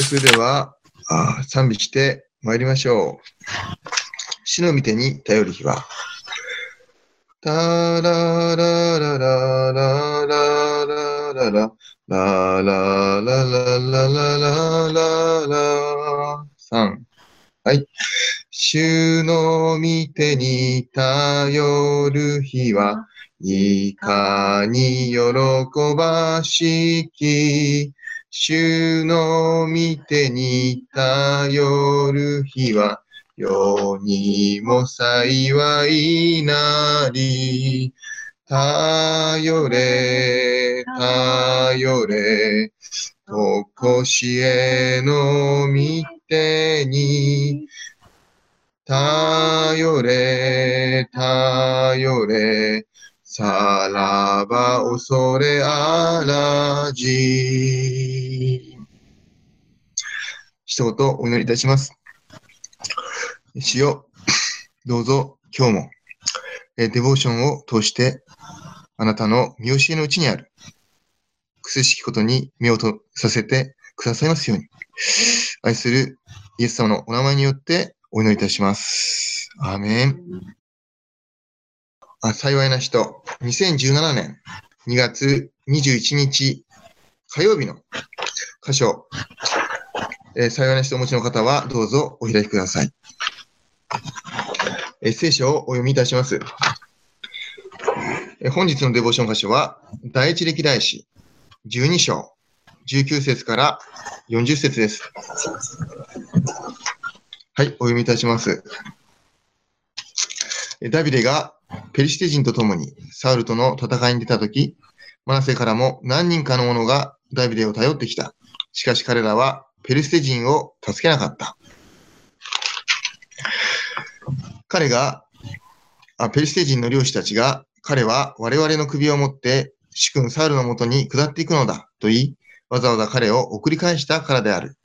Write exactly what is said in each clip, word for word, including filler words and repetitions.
それではあ賛美してまいりましょう。主の御手に頼る日は。タララララララララララララララララララさん。はい。主の御手に頼る日はいかに喜ばしき。主の御手に頼る日は世にも幸いなり。頼れ、頼れ、とこしえの御手に。頼れ、頼れ、さらば恐れあらじ。一言お祈りいたします。主よ、どうぞ今日もデボーションを通してあなたの見教えのうちにある苦しきことに目をとさせてくださいますように。愛するイエス様のお名前によってお祈りいたします。アーメン。あ、幸いな人、にせんじゅうななねんにがつにじゅういちにち火曜日の箇所、えー、幸いな人をお持ちの方はどうぞお開きください。えー、聖書をお読みいたします。えー、本日のデボーション箇所は第一歴代史じゅうにしょうじゅうきゅうせつからよんじゅっせつです。はい、お読みいたします。ダビデがペリシテ人と共にサウルとの戦いに出たとき、マナセからも何人かの者がダビデを頼ってきた。しかし彼らはペリシテ人を助けなかった。彼が、あペリシテ人の領主たちが、彼は我々の首を持って主君サウルのもとに下っていくのだと言い、わざわざ彼を送り返したからである。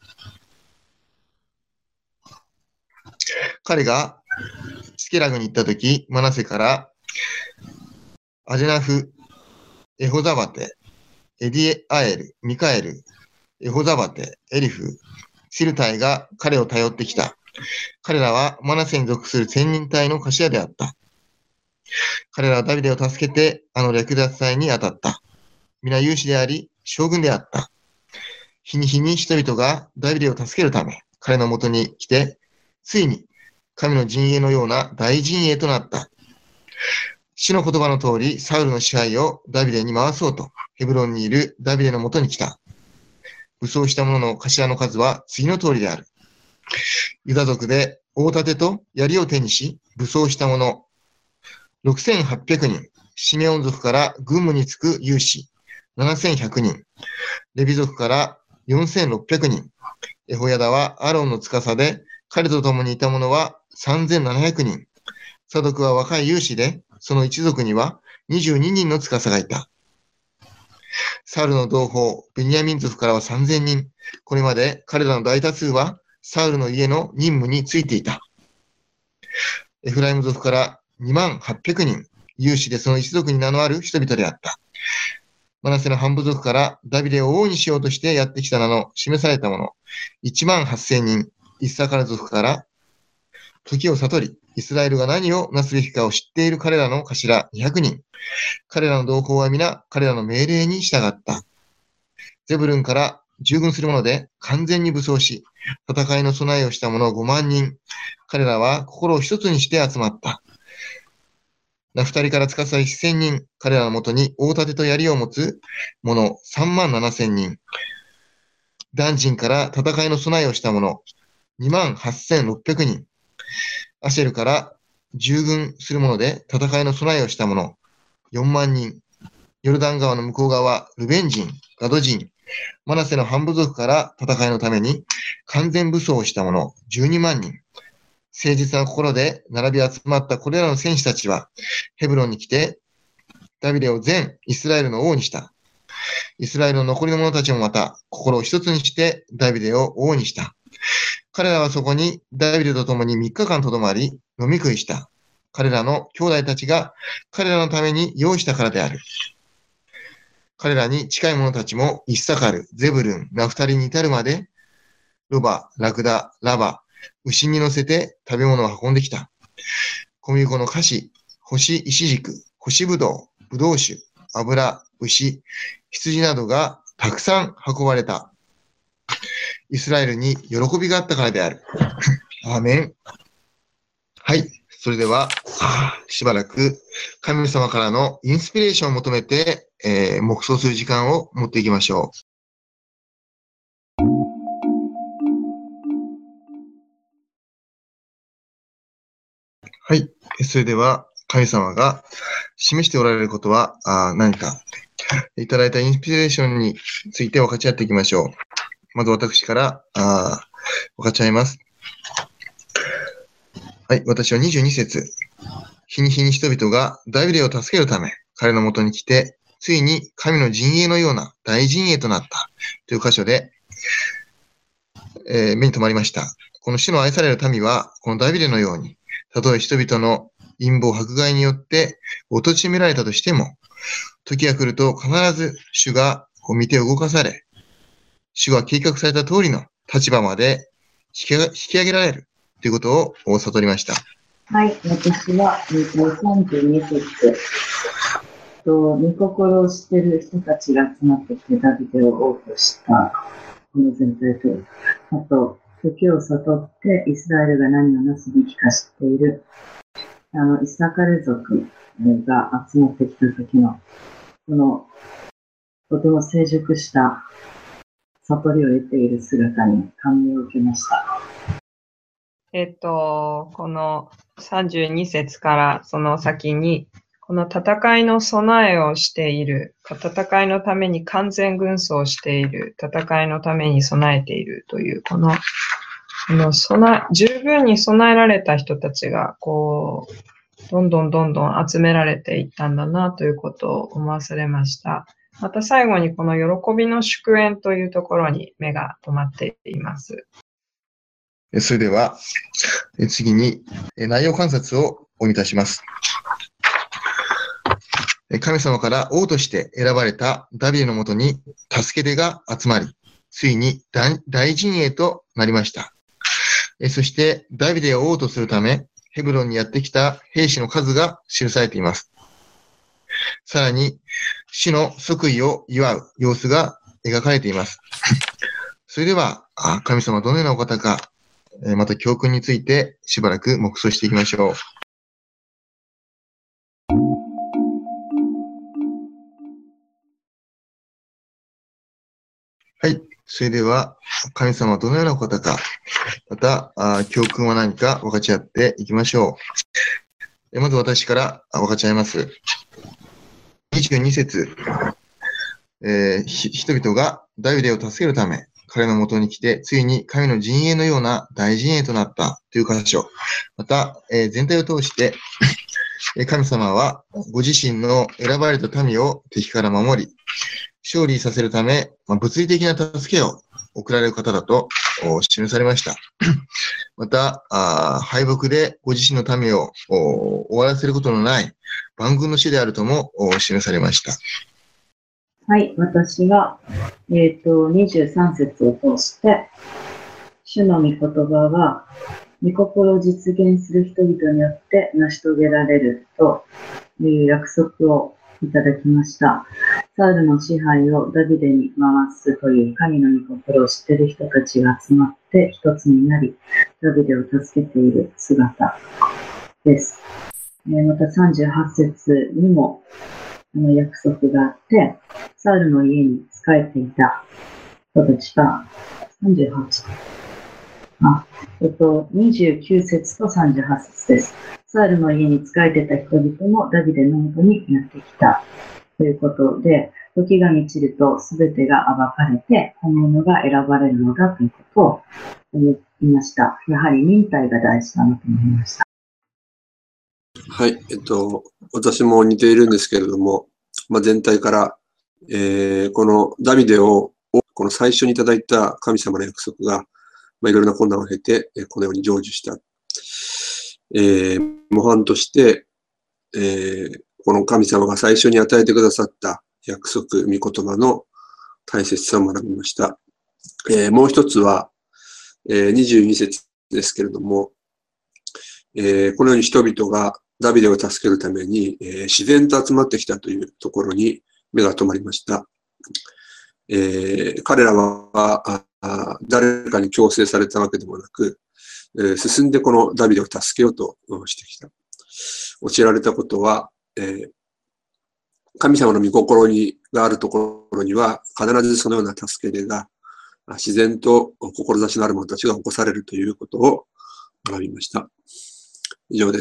彼がスケラグに行ったとき、マナセからアジェナフ、エホザバテ、エディアエル、ミカエル、エホザバテ、エリフ、シルタイが彼を頼ってきた。彼らはマナセに属する千人隊の頭であった。彼らはダビデを助けてあの略奪隊に当たった。皆勇士であり、将軍であった。日に日に人々がダビデを助けるため、彼のもとに来て、ついに神の陣営のような大陣営となった。主の言葉の通り、サウルの支配をダビデに回そうと、ヘブロンにいるダビデのもとに来た。武装した者の頭の数は次の通りである。ユダ族で大盾と槍を手にし、武装した者、ろくせんはっぴゃくにん。シメオン族から軍務に就く勇士、ななせんひゃくにん。レビ族からよんせんろっぴゃくにん。エホヤダはアロンの司で、彼と共にいた者はさんぜんななひゃくにん。サドクは若い勇士で、その一族にはにじゅうににんの司がいた。サウルの同胞、ベニヤミン族からはさんぜんにん。これまで彼らの大多数はサウルの家の任務についていた。エフライム族からにまんはっぴゃくにん。勇士でその一族に名のある人々であった。マナセの半部族からダビデを王にしようとしてやってきた名の示された者、いちまんはっせんにん。イッサカル族から時を悟り、イスラエルが何をなすべきかを知っている彼らの頭にひゃくにん。彼らの同胞は皆彼らの命令に従った。ゼブルンから従軍する者で完全に武装し、戦いの備えをした者ごまんにん。彼らは心を一つにして集まった。ナフタリから司せんにん。彼らのもとに大盾と槍を持つ者さんまんななせんにん。ダンジンから戦いの備えをした者にまんはっせんろっぴゃくにん。アシェルから従軍する者で戦いの備えをした者よんまんにん。ヨルダン川の向こう側、ルベン人、ガド人、マナセの半部族から戦いのために完全武装をした者じゅうにまんにん。誠実な心で並び集まったこれらの戦士たちはヘブロンに来てダビデを全イスラエルの王にした。イスラエルの残りの者たちもまた心を一つにしてダビデを王にした。彼らはそこにダビデと共にみっかかんとどまり飲み食いした。彼らの兄弟たちが彼らのために用意したからである。彼らに近い者たちもイッサカル、ゼブルン、ナフタリに至るまでロバ、ラクダ、ラバ、牛に乗せて食べ物を運んできた。小麦粉の菓子、干しイチジク、干しぶどう、ぶどう酒、油、牛、羊などがたくさん運ばれた。イスラエルに喜びがあったからである。アーメン。はい。それでは、しばらく神様からのインスピレーションを求めて、えー、黙想する時間を持っていきましょう。はい。それでは、神様が示しておられることはあ何か、いただいたインスピレーションについて分かち合っていきましょう。まず私からあ分かち合います。はい。私はにじゅうに節。日に日に人々がダビデを助けるため、彼のもとに来て、ついに神の陣営のような大陣営となったという箇所で、えー目に留まりました。この主の愛される民は、このダビデのように、たとえ人々の陰謀迫害によって貶められたとしても、時が来ると必ず主が見て動かされ、主が計画された通りの立場まで引き引き上げられるということを悟りました。 はい、私は、えー、とさんじゅうに節と、御心を知っている人たちが集まってきてダビデを王としたこの全体と、あと、時を悟ってイスラエルが何をなすべきか知っている、あの、イサカル族が集まってきた時の、この、とても成熟した悟りを得ている姿に感銘を受けました。 えっと、このさんじゅうに節からその先に、この戦いの備えをしている、戦いのために完全軍装をしている、戦いのために備えているという、この、この備え、十分に備えられた人たちが、こう、どんどんどんどん集められていったんだなということを思わされました。また最後にこの喜びの祝宴というところに目が止まっています。 それでは、次に内容観察をお見いたします。神様から王として選ばれたダビデのもとに助け手が集まり、ついに大陣営となりました。そしてダビデを王とするため、ヘブロンにやってきた兵士の数が記されています。さらに、死の即位を祝う様子が描かれています。それでは、神様はどのようなお方か、また教訓についてしばらく黙想していきましょう。はい。それでは、神様はどのようなお方か、また、教訓は何か分かち合っていきましょう。まず私から分かち合います。にじゅうに節、えー、人々がダビデを助けるため、彼のもとに来て、ついに神の陣営のような大陣営となったという箇所。また、えー、全体を通して、神様はご自身の選ばれた民を敵から守り、勝利させるため、まあ、物理的な助けを送られる方だと示されました。また、あ敗北でご自身の民を終わらせることのない万軍の主であるとも示されました。 はい、私が、えっと、にじゅうさん節を通して、主の御言葉は、御心を実現する人々によって成し遂げられるという約束をいただきました。サウルの支配をダビデに回すという神の御心を知っている人たちが集まって一つになり、ダビデを助けている姿です。またさんじゅうはち節にもあの約束があって、サウルの家に仕えていた人たちがさんじゅうはち、あ、えっと、にじゅうきゅう節とさんじゅうはち節です。サウルの家に仕えていた人々もダビデのもとにやってきたということで、時が満ちると全てが暴かれて本物が選ばれるのだということを言いました。やはり忍耐が大事だなと思いました。 はい、えっと、私も似ているんですけれども、まあ、全体から、えー、このダビデを、この最初にいただいた神様の約束が、まあ、いろいろな困難を経て、このように成就した。えー、模範として、えー、この神様が最初に与えてくださった約束、御言葉の大切さを学びました。えー、もう一つは、 えー、にじゅうに節ですけれども、えー、このように人々がダビデを助けるために、えー、自然と集まってきたというところに目が留まりました。えー、彼らはあ誰かに強制されたわけでもなく、えー、進んでこのダビデを助けようとしてきた。教えられたことは、えー、神様の御心にがあるところには必ずそのような助けが自然と志のある者たちが起こされるということを学びました。以上です。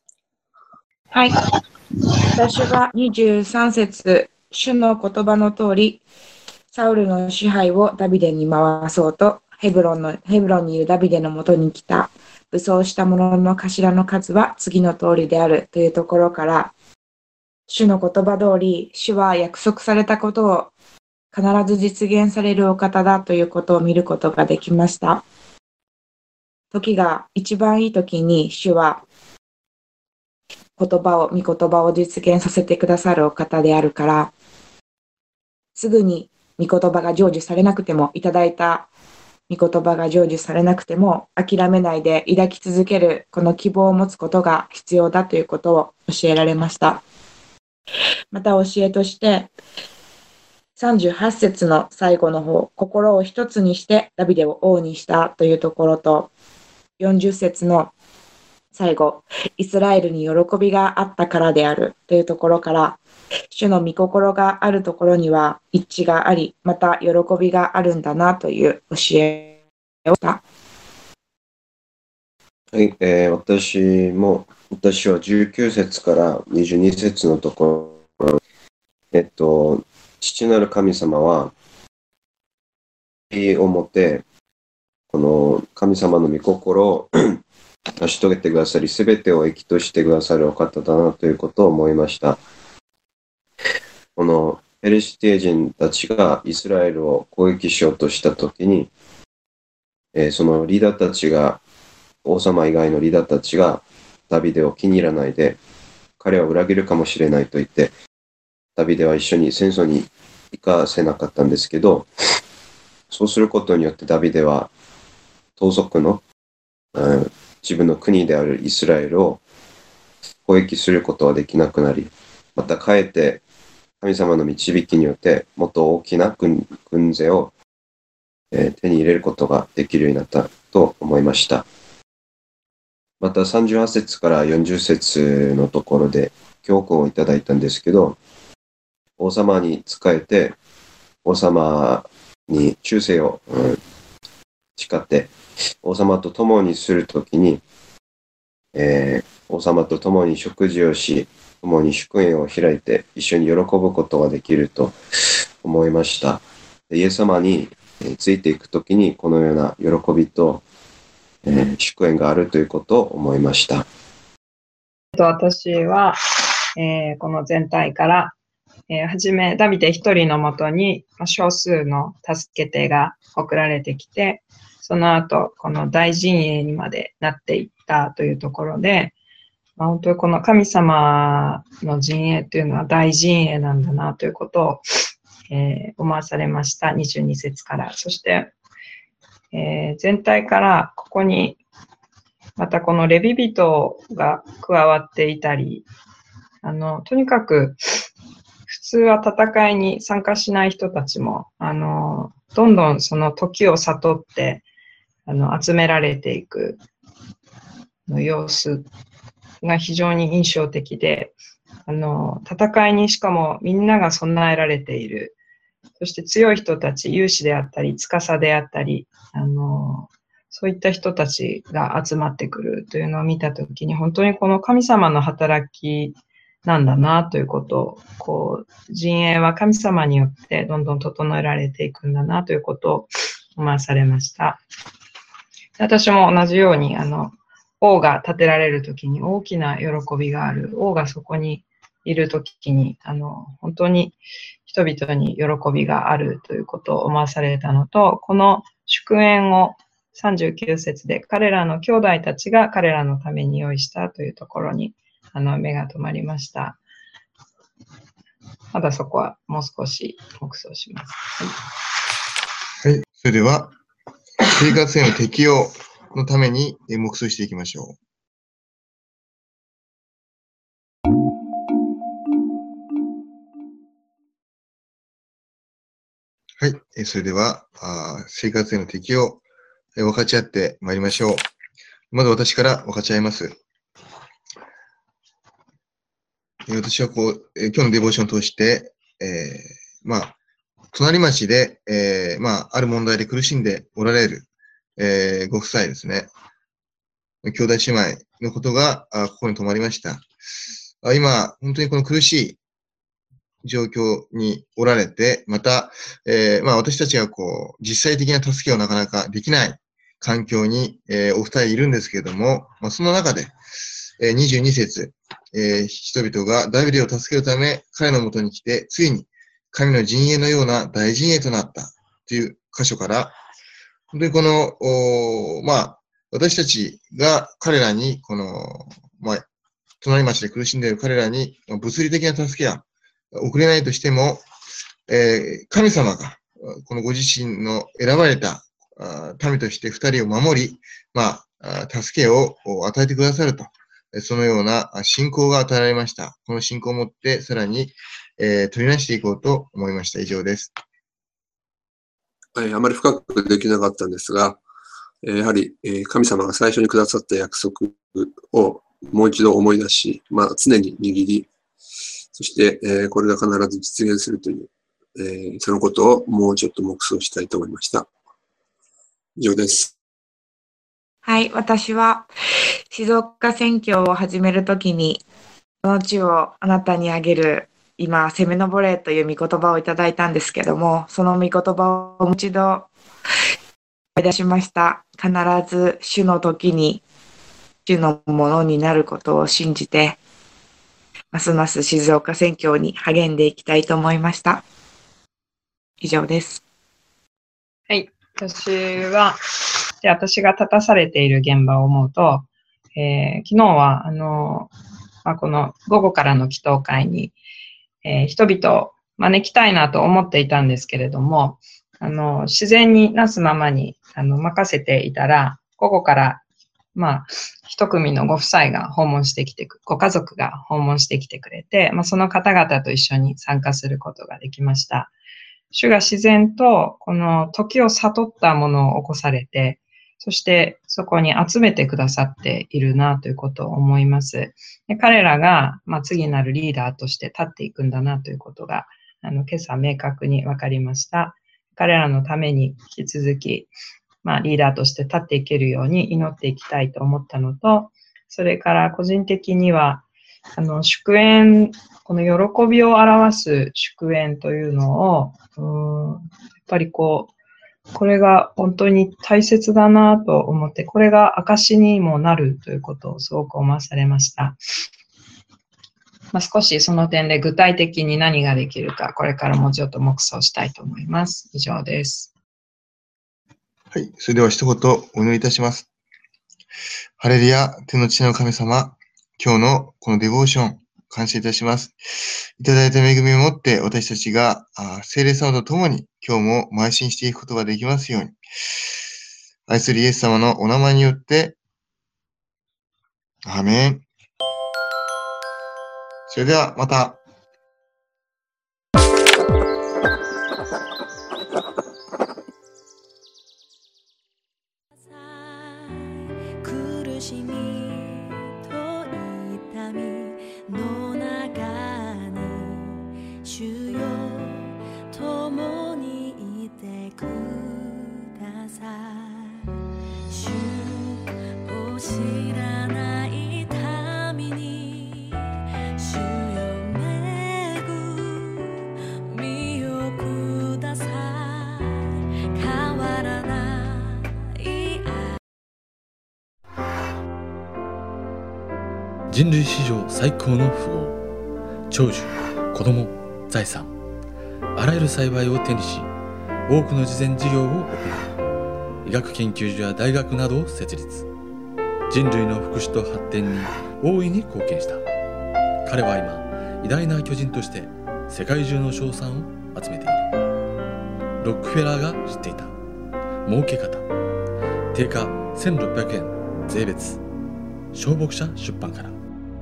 はい。私はにじゅうさん節、主の言葉の通り、サウルの支配をダビデに回そうと、ヘブロンの、ヘブロンにいるダビデのもとに来た武装した者の頭の数は次の通りであるというところから、主の言葉通り、主は約束されたことを必ず実現されるお方だということを見ることができました。時が一番いい時に主は言葉を、御言葉を実現させてくださるお方であるから、すぐに御言葉が成就されなくても、いただいた御言葉が成就されなくても、諦めないで抱き続けるこの希望を持つことが必要だということを教えられました。また教えとして、さんじゅうはち節の最後の方、心を一つにしてダビデを王にしたというところと、よんじゅう節の最後、イスラエルに喜びがあったからであるというところから、主の御心があるところには一致があり、また喜びがあるんだなという教えをした。 はい、えー、私も、私はじゅうきゅう節からにじゅうに節のところ、えっと、父なる神様は、をもて、この神様の御心を成し遂げてくださり、すべてを益としてくださるお方だなということを思いました。このペリシテ人たちがイスラエルを攻撃しようとしたときに、えー、そのリーダーたちが、王様以外のリーダーたちがダビデを気に入らないで、彼は裏切るかもしれないと言って、ダビデは一緒に戦争に行かせなかったんですけど、そうすることによってダビデは盗賊の、うん、自分の国であるイスラエルを攻撃することはできなくなり、またかえって神様の導きによってもっと大きな 軍, 軍勢を、えー、手に入れることができるようになったと思いました。またさんじゅうはち節からよんじゅう節のところで教訓をいただいたんですけど、王様に仕えて王様に忠誠を、うん、誓って王様と共にするときに、えー、王様と共に食事をし、共に祝宴を開いて一緒に喜ぶことができると思いました。イエス様についていくときにこのような喜びと、えー、祝宴があるということを思いました。 私は、えー、この全体から、えー、はじめダビデ一人のもとに少数の助け手が送られてきて、その後この大陣営にまでなっていったというところで、まあ、本当にこの神様の陣営というのは大陣営なんだなということを、えー、思わされました。にじゅうに節から。そして、えー、全体からここにまたこのレビ人が加わっていたり、あのとにかく普通は戦いに参加しない人たちもあのどんどんその時を悟ってあの集められていくの様子が非常に印象的で、あの戦いにしかもみんなが備えられている、そして強い人たち、勇士であったり司であったり、あのそういった人たちが集まってくるというのを見たときに、本当にこの神様の働きなんだなということを、こう陣営は神様によってどんどん整えられていくんだなということを思わされました。私も同じようにあの王が建てられるときに大きな喜びがある。王がそこにいるときに、あの、本当に人々に喜びがあるということを思わされたのと、この祝宴をさんじゅうきゅう節で彼らの兄弟たちが彼らのために用意したというところに、あの、目が留まりました。まだそこはもう少し黙想します。 はい。はい、それでは、 生活への適応のために黙想していきましょう。はい。それでは、あ生活への適応、分かち合ってまいりましょう。まず私から分かち合います。私はこう、今日のデボーションを通して、えー、まあ、隣町で、えー、まあ、ある問題で苦しんでおられる、えー、ご夫妻ですね。兄弟姉妹のことが、あここに止まりました。あ今、本当にこの苦しい状況におられて、また、えー、まあ私たちがこう、実際的な助けをなかなかできない環境に、えー、お二人いるんですけれども、まあその中で、えー、にじゅうに節、えー、人々がダビデを助けるため彼のもとに来て、ついに神の陣営のような大陣営となったという箇所から、本当にこの、おまあ、私たちが彼らに、この、まあ、隣町で苦しんでいる彼らに、物理的な助けや、送れないとしても、えー、神様が、このご自身の選ばれた民として二人を守り、まあ、助けを与えてくださると。そのような信仰が与えられました。この信仰を持って、さらに、えー、取りなしていこうと思いました。以上です。 はい、あまり深くできなかったんですが、やはり神様が最初にくださった約束をもう一度思い出し、まあ、常に握り、そして、えー、これが必ず実現するという、えー、そのことをもうちょっと黙想したいと思いました。以上です。 はい、私は静岡選挙を始めるときに、この地をあなたにあげる、今、攻めのぼれという御言葉をいただいたんですけども、その御言葉をもう一度思い出しました。必ず主の時に、主のものになることを信じて、ますます静岡宣教に励んでいきたいと思いました。以上です。 はい。私は、で私が立たされている現場を思うと、えー、昨日は、あの、まあ、この午後からの祈祷会に、えー、人々を招きたいなと思っていたんですけれども、あの、自然になすままに、あの、任せていたら、午後から、まあ、一組のご夫妻が訪問してきてく、ご家族が訪問してきてくれて、まあ、その方々と一緒に参加することができました。主が自然と、この時を悟ったものを起こされて、そしてそこに集めてくださっているなということを思います。で彼らが、まあ、次なるリーダーとして立っていくんだなということが、あの、今朝明確に分かりました。彼らのために引き続き、まあ、リーダーとして立っていけるように祈っていきたいと思ったのと、それから個人的には、あの、祝宴、この喜びを表す祝宴というのを、うーん、やっぱりこう、これが本当に大切だなと思って、これが証にもなるということをすごく思わされました。まあ、少しその点で具体的に何ができるか、これからもうちょっと黙想したいと思います。以上です。 はい。それでは一言お祈りいたします。ハレルヤ、天の父の神様、今日のこのデボーション、感謝いたします。いただいた恵みをもって私たちが聖霊様と共に今日も邁進していくことができますように。愛するイエス様のお名前によって、アーメン。それではまた。 苦しみと痛みの中に主よ共にいてください。主を知らない民に主よ恵みをください。変わらない人類史上最高の富豪、長寿、子供、財産、あらゆる幸いを手にし、多くの慈善事業を行う、医学研究所や大学などを設立、人類の福祉と発展に大いに貢献した。彼は今、偉大な巨人として世界中の称賛を集めている。ロックフェラーが知っていた儲け方、 定価せんろっぴゃくえん税別。小牧者出版から。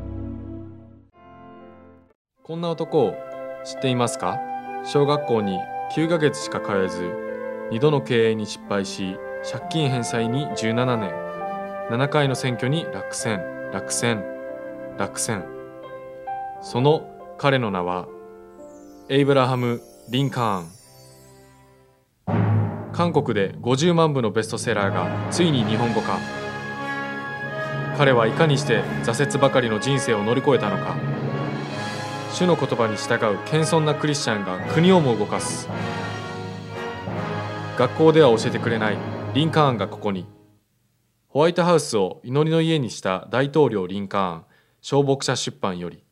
こんな男を知っていますか？小学校にきゅうかげつしか通えず、にどの経営に失敗し、借金返済にじゅうななねん、ななかいの選挙に落選、落選、落選。その彼の名は、エイブラハム・リンカーン。韓国でごじゅうまんぶのベストセラーがついに日本語化。彼はいかにして挫折ばかりの人生を乗り越えたのか。主の言葉に従う謙遜なクリスチャンが国をも動かす。学校では教えてくれないリンカーンがここに。ホワイトハウスを祈りの家にした大統領リンカーン、小牧者出版より。